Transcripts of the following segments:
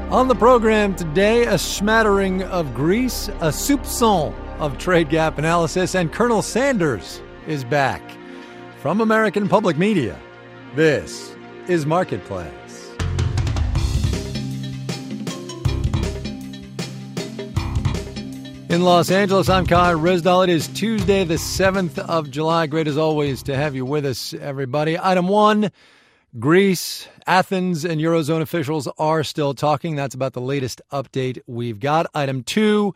On the program today, a smattering of Greece, a soupçon of trade gap analysis, and Colonel Sanders is back. From American Public Media, this is Marketplace. In Los Angeles, I'm Kai Rizdal. It is Tuesday, the 7th of July. Great as always to have you with us, everybody. Item one, Greece, Athens, and Eurozone officials are still talking. That's about the latest update we've got. Item two,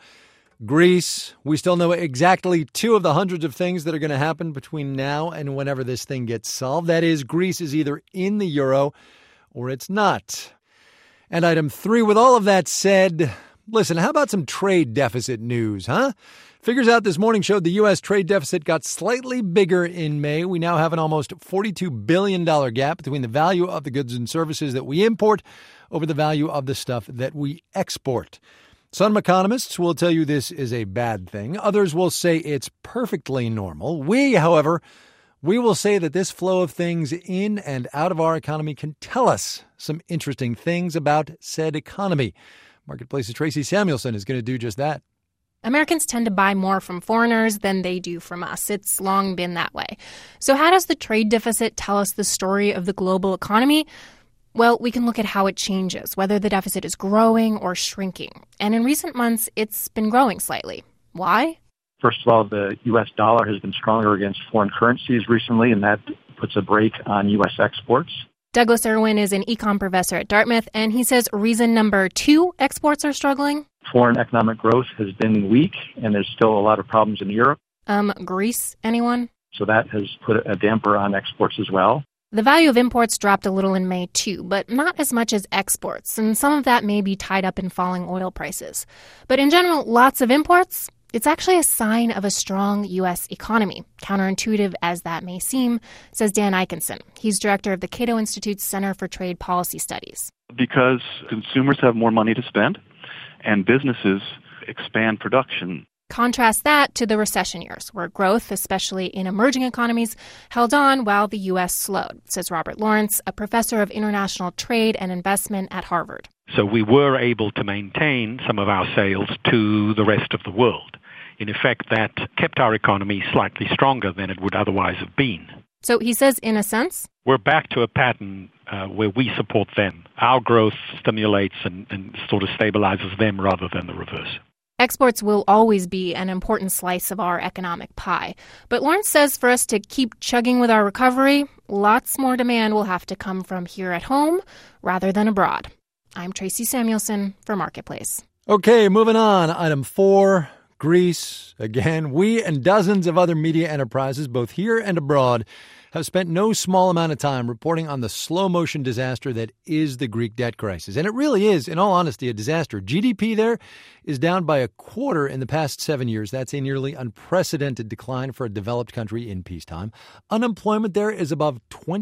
Greece. We still know exactly two of the hundreds of things that are going to happen between now and whenever this thing gets solved. That is, Greece is either in the euro or it's not. And item three, with all of that said, listen, how about some trade deficit news, huh? Figures out this morning showed the U.S. trade deficit got slightly bigger in May. We now have an almost $42 billion gap between the value of the goods and services that we import over the value of the stuff that we export. Some economists will tell you this is a bad thing. Others will say it's perfectly normal. We, however, we will say that this flow of things in and out of our economy can tell us some interesting things about said economy. Marketplace's Tracy Samuelson is going to do just that. Americans tend to buy more from foreigners than they do from us. It's long been that way. So how does the trade deficit tell us the story of the global economy? Well, we can look at how it changes, whether the deficit is growing or shrinking. And in recent months, it's been growing slightly. Why? First of all, the U.S. dollar has been stronger against foreign currencies recently, and that puts a brake on U.S. exports. Douglas Irwin is an econ professor at Dartmouth, and he says reason number two, exports are struggling. Foreign economic growth has been weak, and there's still a lot of problems in Europe. Greece, anyone? So that has put a damper on exports as well. The value of imports dropped a little in May, too, but not as much as exports, and some of that may be tied up in falling oil prices. But in general, lots of imports, it's actually a sign of a strong U.S. economy. Counterintuitive as that may seem, says Dan Ikenson. He's director of the Cato Institute's Center for Trade Policy Studies. Because consumers have more money to spend, and businesses expand production. Contrast that to the recession years, where growth, especially in emerging economies, held on while the U.S. slowed, says Robert Lawrence, a professor of international trade and investment at Harvard. So we were able to maintain some of our sales to the rest of the world. In effect, that kept our economy slightly stronger than it would otherwise have been. So he says, in a sense, we're back to a pattern where we support them. Our growth stimulates and sort of stabilizes them rather than the reverse. Exports will always be an important slice of our economic pie. But Lawrence says for us to keep chugging with our recovery, lots more demand will have to come from here at home rather than abroad. I'm Tracy Samuelson for Marketplace. Okay, moving on. Item four, Greece. Again, we and dozens of other media enterprises, both here and abroad, have spent no small amount of time reporting on the slow-motion disaster that is the Greek debt crisis. And it really is, in all honesty, a disaster. GDP there is down by a quarter in the past 7 years. That's a nearly unprecedented decline for a developed country in peacetime. Unemployment there is above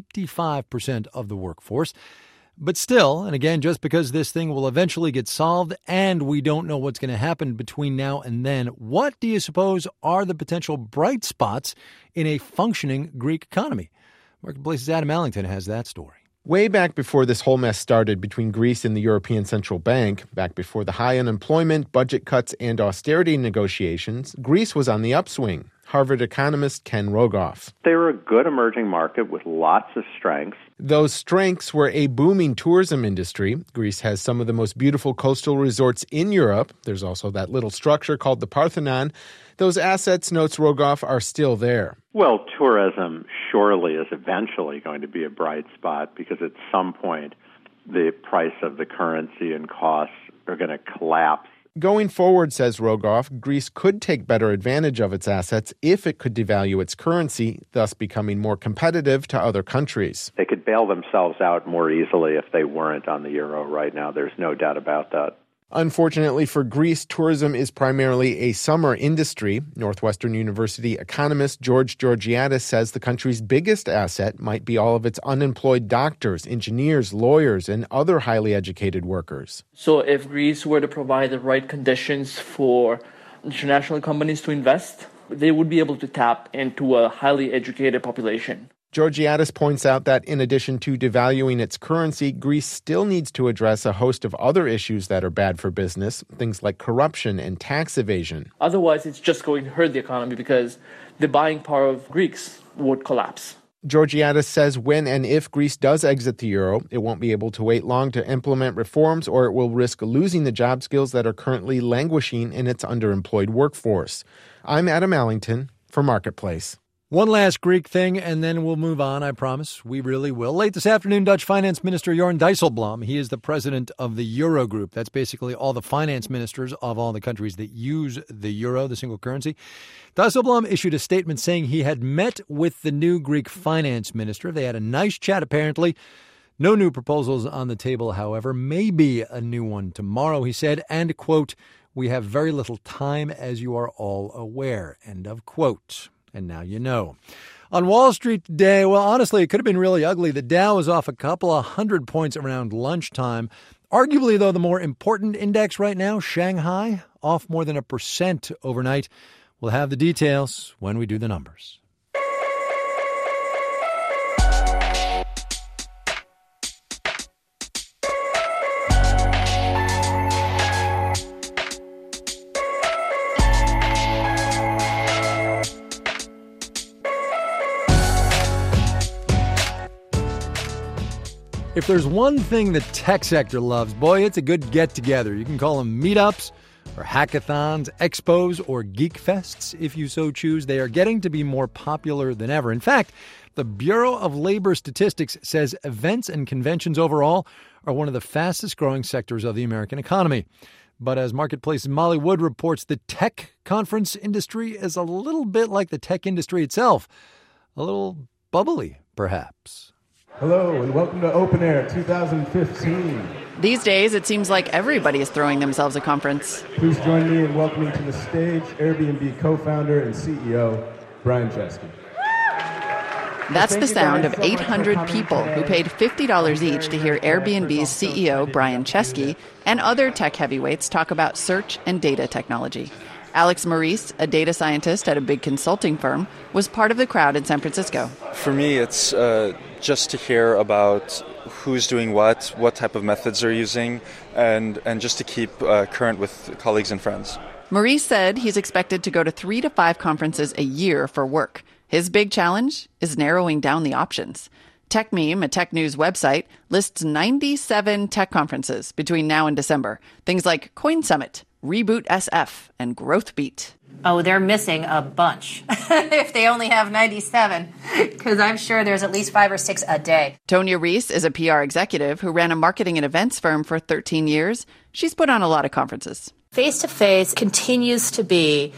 25% of the workforce. But still, and again, just because this thing will eventually get solved and we don't know what's going to happen between now and then, what do you suppose are the potential bright spots in a functioning Greek economy? Marketplace's Adam Allington has that story. Way back before this whole mess started between Greece and the European Central Bank, back before the high unemployment, budget cuts, and austerity negotiations, Greece was on the upswing. Harvard economist Ken Rogoff. They were a good emerging market with lots of strengths. Those strengths were a booming tourism industry. Greece has some of the most beautiful coastal resorts in Europe. There's also that little structure called the Parthenon. Those assets, notes Rogoff, are still there. Well, tourism surely is eventually going to be a bright spot because at some point the price of the currency and costs are going to collapse. Going forward, says Rogoff, Greece could take better advantage of its assets if it could devalue its currency, thus becoming more competitive to other countries. They could bail themselves out more easily if they weren't on the euro right now. There's no doubt about that. Unfortunately for Greece, tourism is primarily a summer industry. Northwestern University economist George Georgiadis says the country's biggest asset might be all of its unemployed doctors, engineers, lawyers, and other highly educated workers. So if Greece were to provide the right conditions for international companies to invest, they would be able to tap into a highly educated population. Georgiadis points out that in addition to devaluing its currency, Greece still needs to address a host of other issues that are bad for business, things like corruption and tax evasion. Otherwise, it's just going to hurt the economy because the buying power of Greeks would collapse. Georgiadis says when and if Greece does exit the euro, it won't be able to wait long to implement reforms, or it will risk losing the job skills that are currently languishing in its underemployed workforce. I'm Adam Allington for Marketplace. One last Greek thing, and then we'll move on, I promise. We really will. Late this afternoon, Dutch Finance Minister Jorn Dijsselbloem, he is the president of the Eurogroup. That's basically all the finance ministers of all the countries that use the euro, the single currency. Dijsselbloem issued a statement saying he had met with the new Greek finance minister. They had a nice chat, apparently. No new proposals on the table, however. Maybe a new one tomorrow, he said, and, quote, "We have very little time, as you are all aware," end of quote. And now you know. On Wall Street today, well, honestly, it could have been really ugly. The Dow was off a couple of 100 points around lunchtime. Arguably, though, the more important index right now, Shanghai, off more than 1% overnight. We'll have the details when we do the numbers. If there's one thing the tech sector loves, boy, it's a good get-together. You can call them meetups or hackathons, expos, or geek fests, if you so choose. They are getting to be more popular than ever. In fact, the Bureau of Labor Statistics says events and conventions overall are one of the fastest-growing sectors of the American economy. But as Marketplace's Molly Wood reports, the tech conference industry is a little bit like the tech industry itself. A little bubbly, perhaps. Hello and welcome to Open Air 2015. These days, it seems like everybody is throwing themselves a conference. Please join me in welcoming to the stage Airbnb co-founder and CEO, Brian Chesky. That's the sound of 800 people who paid $50 each to hear Airbnb's CEO, Brian Chesky, and other tech heavyweights talk about search and data technology. Alex Maurice, a data scientist at a big consulting firm, was part of the crowd in San Francisco. For me, it's just to hear about who's doing what type of methods they're using, and just to keep current with colleagues and friends. Maurice said he's expected to go to 3 to 5 conferences a year for work. His big challenge is narrowing down the options. TechMeme, a tech news website, lists 97 tech conferences between now and December. Things like Coin Summit, Reboot SF, and GrowthBeat. Oh, they're missing a bunch if they only have 97, because I'm sure there's at least 5 or 6 a day. Tonya Reese is a PR executive who ran a marketing and events firm for 13 years. She's put on a lot of conferences. Face-to-face continues to be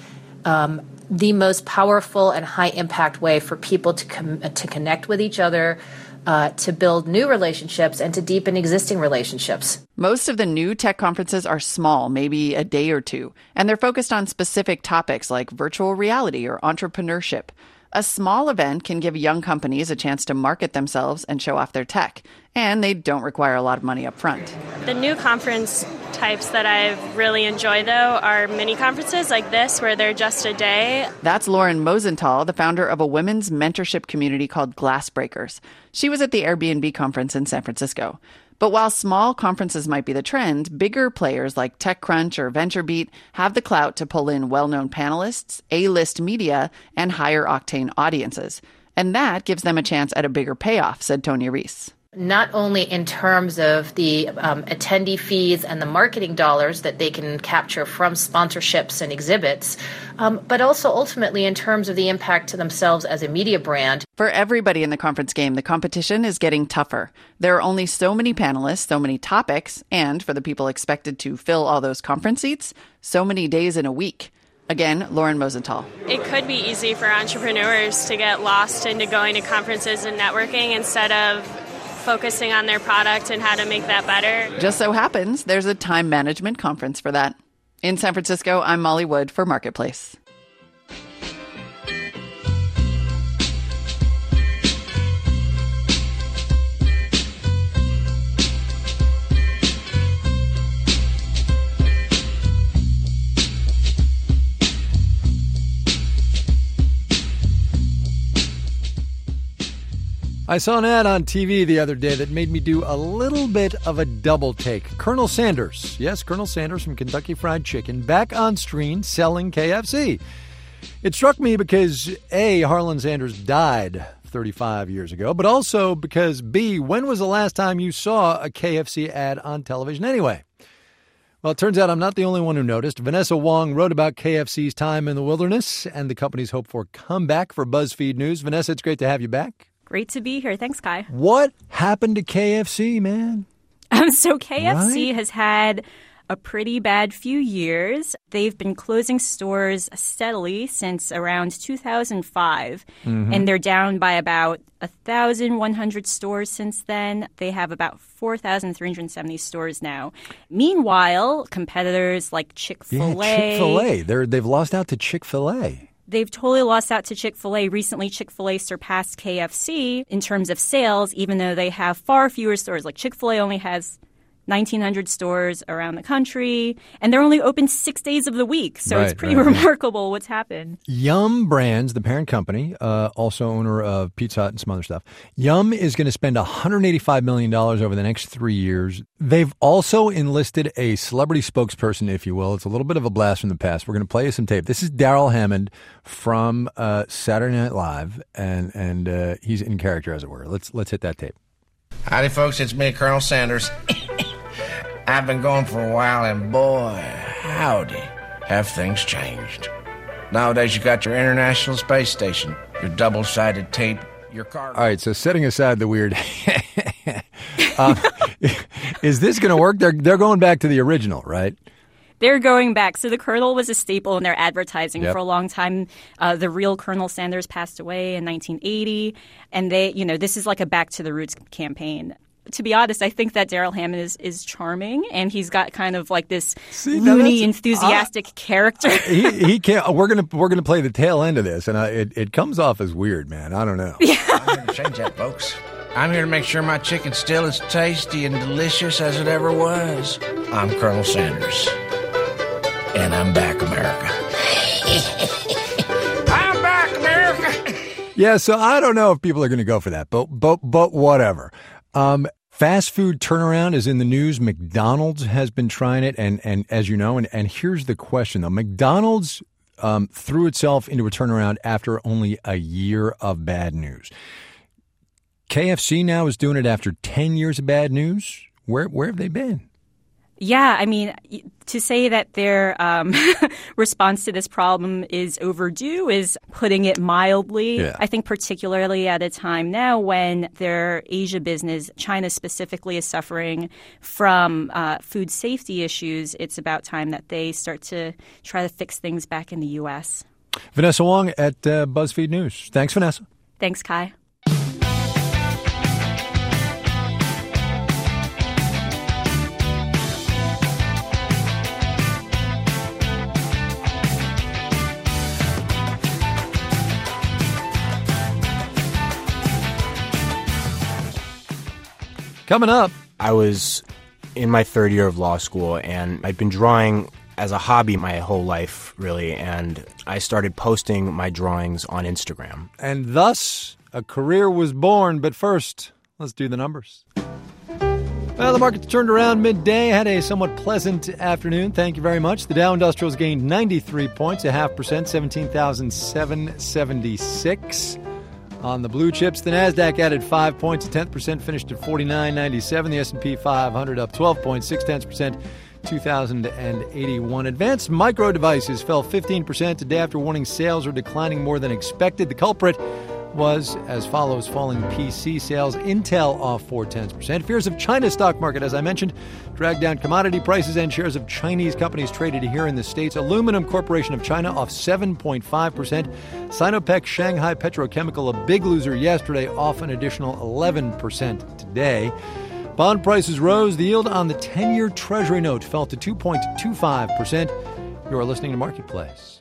the most powerful and high-impact way for people to connect with each other, to build new relationships, and to deepen existing relationships. Most of the new tech conferences are small, maybe a day or two, and they're focused on specific topics like virtual reality or entrepreneurship. A small event can give young companies a chance to market themselves and show off their tech, and they don't require a lot of money up front. The new conference types that I've really enjoyed, though, are mini conferences like this, where they're just a day. That's Lauren Mosenthal, the founder of a women's mentorship community called Glassbreakers. She was at the Airbnb conference in San Francisco. But while small conferences might be the trend, bigger players like TechCrunch or VentureBeat have the clout to pull in well-known panelists, A-list media, and higher-octane audiences. And that gives them a chance at a bigger payoff, said Tonya Reese. Not only in terms of the attendee fees and the marketing dollars that they can capture from sponsorships and exhibits, but also ultimately in terms of the impact to themselves as a media brand. For everybody in the conference game, the competition is getting tougher. There are only so many panelists, so many topics, and for the people expected to fill all those conference seats, so many days in a week. Again, Lauren Mosenthal. It could be easy for entrepreneurs to get lost into going to conferences and networking instead of focusing on their product and how to make that better. Just so happens there's a time management conference for that. In San Francisco, I'm Molly Wood for Marketplace. I saw an ad on TV the other day that made me do a little bit of a double take. Colonel Sanders, yes, Colonel Sanders from Kentucky Fried Chicken, back on screen selling KFC. It struck me because, A, Harlan Sanders died 35 years ago, but also because, B, when was the last time you saw a KFC ad on television anyway? Well, it turns out I'm not the only one who noticed. Vanessa Wong wrote about KFC's time in the wilderness and the company's hope for comeback for BuzzFeed News. Vanessa, it's great to have you back. Great to be here. Thanks, Kai. What happened to KFC, man? So KFC has had a pretty bad few years. They've been closing stores steadily since around 2005, and they're down by about 1,100 stores since then. They have about 4,370 stores now. Meanwhile, competitors like Chick-fil-A... Yeah, Chick-fil-A. They've lost out to Chick-fil-A. They've totally lost out to Chick-fil-A. Recently, Chick-fil-A surpassed KFC in terms of sales, even though they have far fewer stores. Like Chick-fil-A only has 1,900 stores around the country, and they're only open 6 days of the week. So it's pretty remarkable what's happened. Yum Brands, the parent company, also owner of Pizza Hut and some other stuff. Yum is going to spend $185 million over the next 3 years. They've also enlisted a celebrity spokesperson, if you will. It's a little bit of a blast from the past. We're going to play you some tape. This is Darrell Hammond from Saturday Night Live, and he's in character, as it were. Let's hit that tape. Howdy, folks. It's me, Colonel Sanders. I've been gone for a while, and boy, howdy, have things changed. Nowadays, you got your International Space Station, your double-sided tape, your car... All right, so setting aside the weird... is this going to work? They're going back to the original, right? They're going back. So the Colonel was a staple in their advertising for a long time. The real Colonel Sanders passed away in 1980. And this is like a back to the roots campaign. To be honest, I think that Darrell Hammond is charming, and he's got kind of like this loony, enthusiastic character. he can't. We're gonna play the tail end of this, and it comes off as weird, man. I don't know. Yeah. I'm here to change that, folks. I'm here to make sure my chicken's still as tasty and delicious as it ever was. I'm Colonel Sanders, and I'm back, America. I'm back, America. Yeah, so I don't know if people are going to go for that, but whatever. Fast food turnaround is in the news. McDonald's has been trying it, and as you know, and here's the question, though. McDonald's threw itself into a turnaround after only a year of bad news. KFC now is doing it after 10 years of bad news. Where have they been? Yeah, I mean, to say that their response to this problem is overdue is putting it mildly. Yeah. I think particularly at a time now when their Asia business, China specifically, is suffering from food safety issues, it's about time that they start to try to fix things back in the U.S. Vanessa Wong at BuzzFeed News. Thanks, Vanessa. Thanks, Kai. Coming up. I was in my third year of law school, and I'd been drawing as a hobby my whole life, really, and I started posting my drawings on Instagram. And thus, a career was born. But first, let's do the numbers. Well, the markets turned around midday, had a somewhat pleasant afternoon. Thank you very much. The Dow Industrials gained 93 points, 0.5%, 17,776. On the blue chips, the Nasdaq added 5 points, 0.1%, finished at 49.97. The S&P 500 up 12.6%, 2,081. Advanced Micro Devices fell 15% today after warning sales are declining more than expected. The culprit was as follows: falling PC sales. Intel off 0.4%. Fears of China's stock market, as I mentioned, dragged down commodity prices and shares of Chinese companies traded here in the States. Aluminum Corporation of China off 7.5%. Sinopec Shanghai Petrochemical, a big loser yesterday, off an additional 11% today. Bond prices rose. The yield on the 10-year Treasury note fell to 2.25%. You are listening to Marketplace.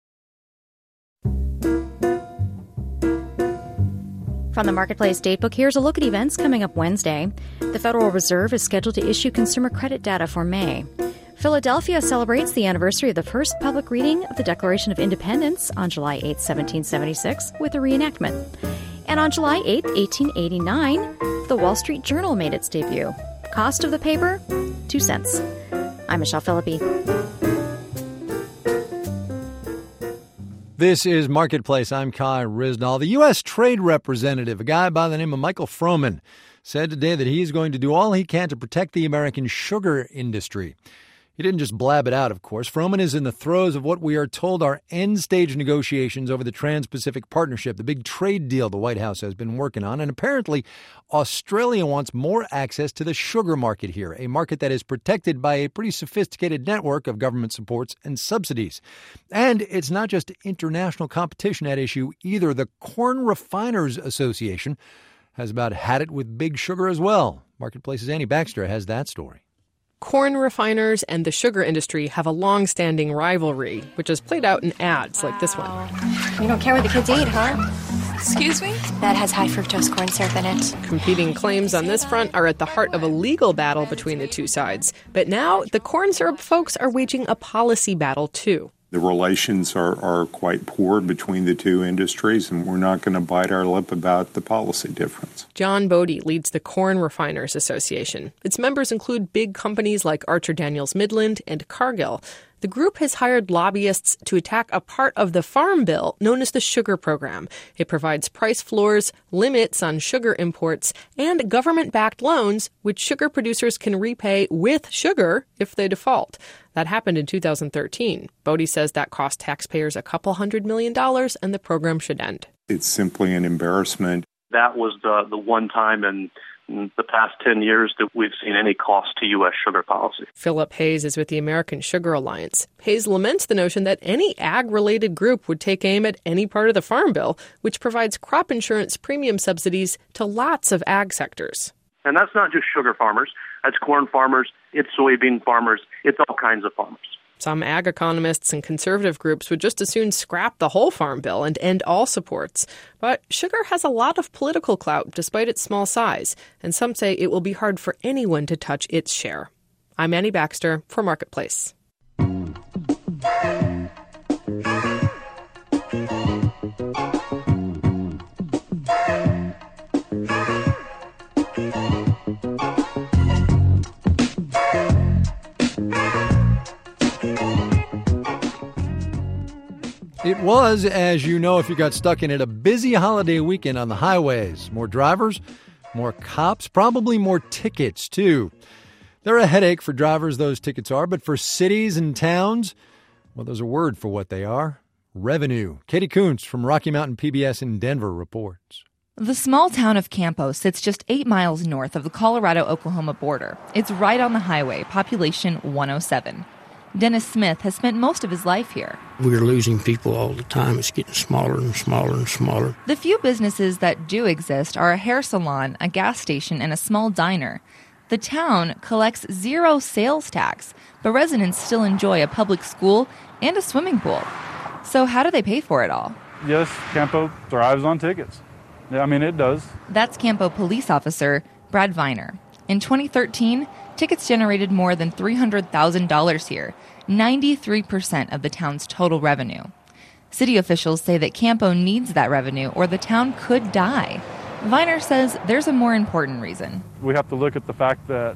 From the Marketplace Datebook, here's a look at events coming up Wednesday. The Federal Reserve is scheduled to issue consumer credit data for May. Philadelphia celebrates the anniversary of the first public reading of the Declaration of Independence on July 8, 1776, with a reenactment. And on July 8, 1889, the Wall Street Journal made its debut. Cost of the paper, 2 cents. I'm Michelle Philippi. This is Marketplace. I'm Kai Ryssdal. The U.S. Trade Representative, a guy by the name of Michael Froman, said today that he's going to do all he can to protect the American sugar industry. He didn't just blab it out, of course. Froman is in the throes of what we are told are end-stage negotiations over the Trans-Pacific Partnership, the big trade deal the White House has been working on. And apparently, Australia wants more access to the sugar market here, a market that is protected by a pretty sophisticated network of government supports and subsidies. And it's not just international competition at issue either. The Corn Refiners Association has about had it with big sugar as well. Marketplace's Annie Baxter has that story. Corn refiners and the sugar industry have a long-standing rivalry, which is played out in ads like this one. You don't care what the kids eat, huh? Excuse me? That has high fructose corn syrup in it. Competing claims on this front are at the heart of a legal battle between the two sides. But now, the corn syrup folks are waging a policy battle, too. The relations are quite poor between the two industries, and we're not going to bite our lip about the policy difference. John Bodie leads the Corn Refiners Association. Its members include big companies like Archer Daniels Midland and Cargill. The group has hired lobbyists to attack a part of the Farm Bill known as the Sugar Program. It provides price floors, limits on sugar imports, and government-backed loans, which sugar producers can repay with sugar if they default. That happened in 2013. Bodie says that cost taxpayers a couple $100 million, and the program should end. It's simply an embarrassment. That was the one time in the past 10 years that we've seen any cost to U.S. sugar policy. Philip Hayes is with the American Sugar Alliance. Hayes laments the notion that any ag-related group would take aim at any part of the Farm Bill, which provides crop insurance premium subsidies to lots of ag sectors. And that's not just sugar farmers. That's corn farmers. It's soybean farmers. It's all kinds of farmers. Some ag economists and conservative groups would just as soon scrap the whole Farm Bill and end all supports. But sugar has a lot of political clout despite its small size, and some say it will be hard for anyone to touch its share. I'm Annie Baxter for Marketplace. It was, as you know if you got stuck in it, a busy holiday weekend on the highways. More drivers, more cops, probably more tickets, too. They're a headache for drivers, those tickets are, but for cities and towns, well, there's a word for what they are. Revenue. Katie Kuntz from Rocky Mountain PBS in Denver reports. The small town of Campo sits just 8 miles north of the Colorado-Oklahoma border. It's right on the highway, population 107. Dennis Smith has spent most of his life here. We're losing people all the time. It's getting smaller and smaller and smaller. The few businesses that do exist are a hair salon, a gas station, and a small diner. The town collects zero sales tax, but residents still enjoy a public school and a swimming pool. So how do they pay for it all? Yes, Campo thrives on tickets. Yeah, I mean, it does. That's Campo police officer Brad Viner. In 2013, tickets generated more than $300,000 here, 93% of the town's total revenue. City officials say that Campo needs that revenue or the town could die. Viner says there's a more important reason. We have to look at the fact that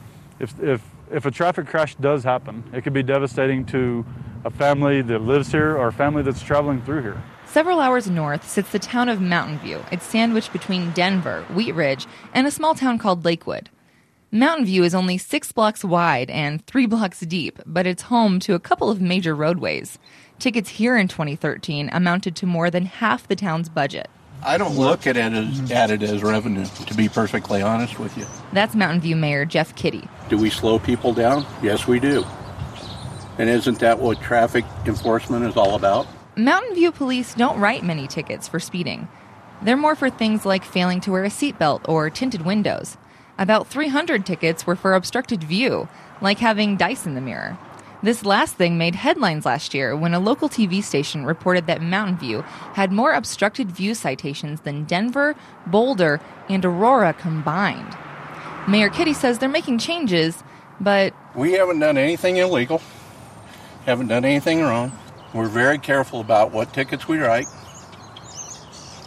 if a traffic crash does happen, it could be devastating to a family that lives here or a family that's traveling through here. Several hours north sits the town of Mountain View. It's sandwiched between Denver, Wheat Ridge, and a small town called Lakewood. Mountain View is only 6 blocks wide and 3 blocks deep, but it's home to a couple of major roadways. Tickets here in 2013 amounted to more than half the town's budget. I don't look at it as revenue, to be perfectly honest with you. That's Mountain View Mayor Jeff Kitty. Do we slow people down? Yes, we do. And isn't that what traffic enforcement is all about? Mountain View police don't write many tickets for speeding. They're more for things like failing to wear a seatbelt or tinted windows. About 300 tickets were for obstructed view, like having dice in the mirror. This last thing made headlines last year when a local TV station reported that Mountain View had more obstructed view citations than Denver, Boulder, and Aurora combined. Mayor Kitty says they're making changes, but... We haven't done anything illegal, haven't done anything wrong. We're very careful about what tickets we write.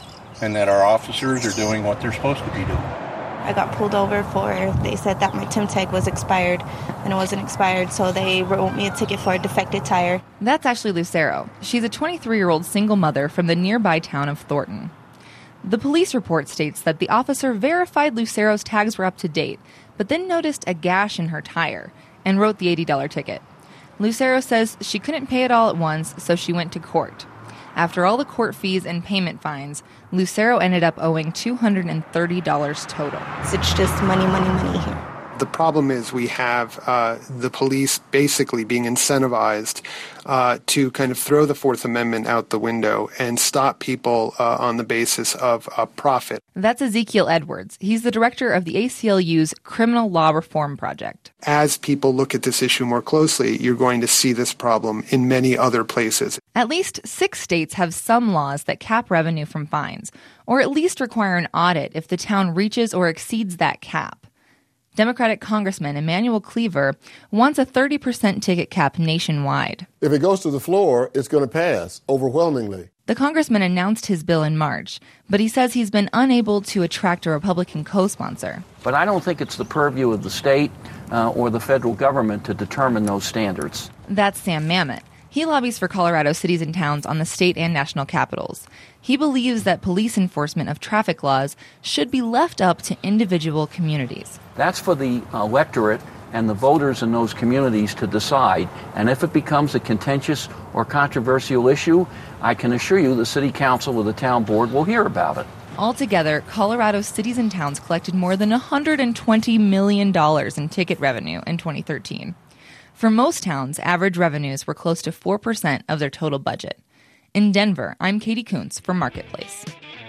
and that our officers are doing what they're supposed to be doing. I got pulled over they said that my Tim tag was expired, and it wasn't expired, so they wrote me a ticket for a defective tire. That's Ashley Lucero. She's a 23-year-old single mother from the nearby town of Thornton. The police report states that the officer verified Lucero's tags were up to date, but then noticed a gash in her tire and wrote the $80 ticket. Lucero says she couldn't pay it all at once, so she went to court. After all the court fees and payment fines, Lucero ended up owing $230 total. It's just money here. The problem is we have the police basically being incentivized to kind of throw the Fourth Amendment out the window and stop people on the basis of profit. That's Ezekiel Edwards. He's the director of the ACLU's Criminal Law Reform Project. As people look at this issue more closely, you're going to see this problem in many other places. At least 6 states have some laws that cap revenue from fines, or at least require an audit if the town reaches or exceeds that cap. Democratic Congressman Emanuel Cleaver wants a 30% ticket cap nationwide. If it goes to the floor, it's going to pass overwhelmingly. The congressman announced his bill in March, but he says he's been unable to attract a Republican co-sponsor. But I don't think it's the purview of the state or the federal government to determine those standards. That's Sam Mamet. He lobbies for Colorado cities and towns on the state and national capitals. He believes that police enforcement of traffic laws should be left up to individual communities. That's for the electorate and the voters in those communities to decide. And if it becomes a contentious or controversial issue, I can assure you the city council or the town board will hear about it. Altogether, Colorado cities and towns collected more than $120 million in ticket revenue in 2013. For most towns, average revenues were close to 4% of their total budget. In Denver, I'm Katie Kuntz for Marketplace.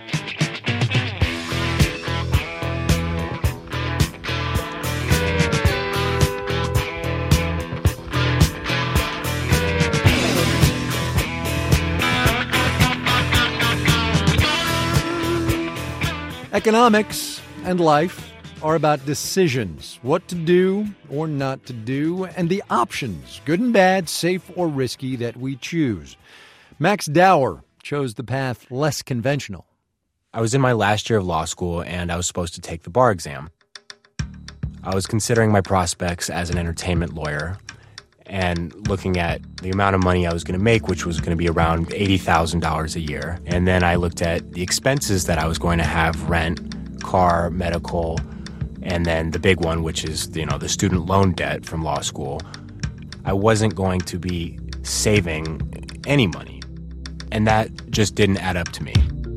Economics and life are about decisions, what to do or not to do, and the options, good and bad, safe or risky, that we choose. Max Dower chose the path less conventional. I was in my last year of law school, and I was supposed to take the bar exam. I was considering my prospects as an entertainment lawyer and looking at the amount of money I was going to make, which was going to be around $80,000 a year. And then I looked at the expenses that I was going to have: rent, car, medical, and then the big one, which is, the student loan debt from law school. I wasn't going to be saving any money, and that just didn't add up to me.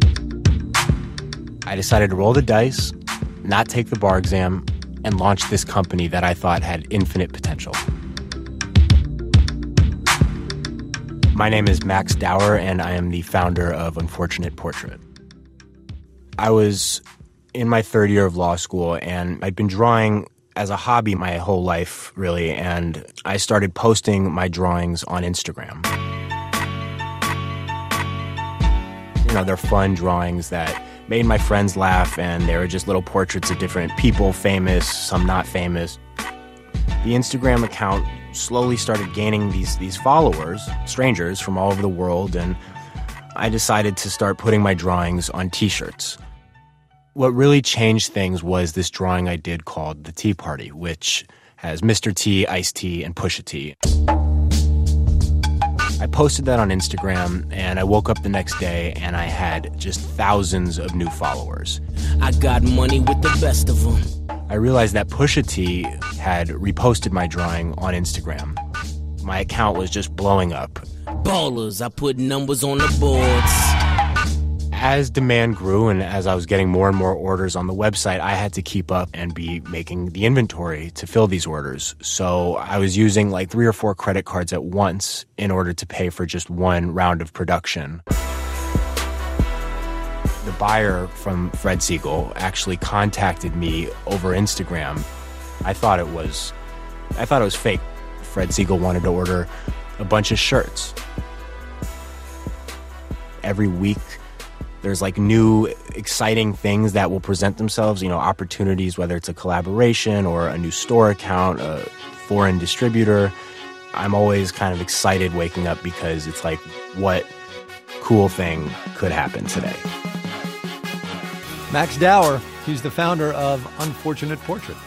I decided to roll the dice, not take the bar exam, and launch this company that I thought had infinite potential. My name is Max Dower, and I am the founder of Unfortunate Portrait. I was in my third year of law school, and I'd been drawing as a hobby my whole life, really, and I started posting my drawings on Instagram. They're fun drawings that made my friends laugh, and they were just little portraits of different people, famous, some not famous. The Instagram account slowly started gaining these followers, strangers from all over the world, and I decided to start putting my drawings on t-shirts. What really changed things was this drawing I did called The Tea Party, which has Mr. T, Ice-T, and Pusha T. I posted that on Instagram, and I woke up the next day, and I had just thousands of new followers. I got money with the best of them. I realized that Pusha T had reposted my drawing on Instagram. My account was just blowing up. Ballers, I put numbers on the boards. As demand grew and as I was getting more and more orders on the website, I had to keep up and be making the inventory to fill these orders. So I was using like 3 or 4 credit cards at once in order to pay for just one round of production. The buyer from Fred Segal actually contacted me over Instagram. I thought it was fake. Fred Segal wanted to order a bunch of shirts. Every week, there's like new exciting things that will present themselves, opportunities, whether it's a collaboration or a new store account, a foreign distributor. I'm always kind of excited waking up because it's like, what cool thing could happen today? Max Dower, he's the founder of Unfortunate Portrait.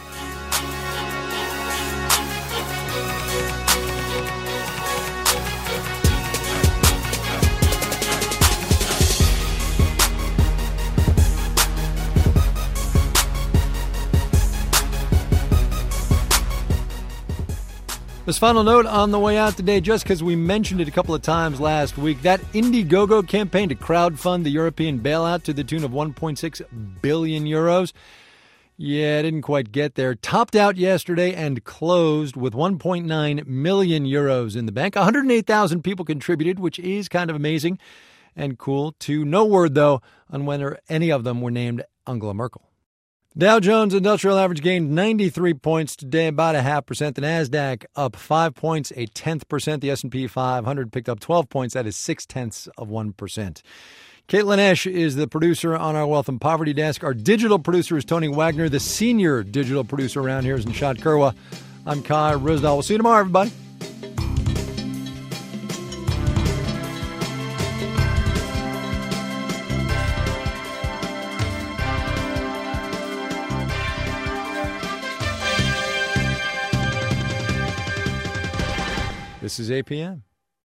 This final note on the way out today, just because we mentioned it a couple of times last week, that Indiegogo campaign to crowdfund the European bailout to the tune of 1.6 billion euros. Yeah, it didn't quite get there. Topped out yesterday and closed with 1.9 million euros in the bank. 108,000 people contributed, which is kind of amazing and cool too. No word, though, on whether any of them were named Angela Merkel. Dow Jones Industrial Average gained 93 points today, about 0.5%. The NASDAQ up 5 points, 0.1%. The S&P 500 picked up 12 points. That is 0.6%. Caitlin Esch is the producer on our Wealth and Poverty desk. Our digital producer is Tony Wagner. The senior digital producer around here is Nishad Kurwa. I'm Kai Ryssdal. We'll see you tomorrow, everybody. This is APM.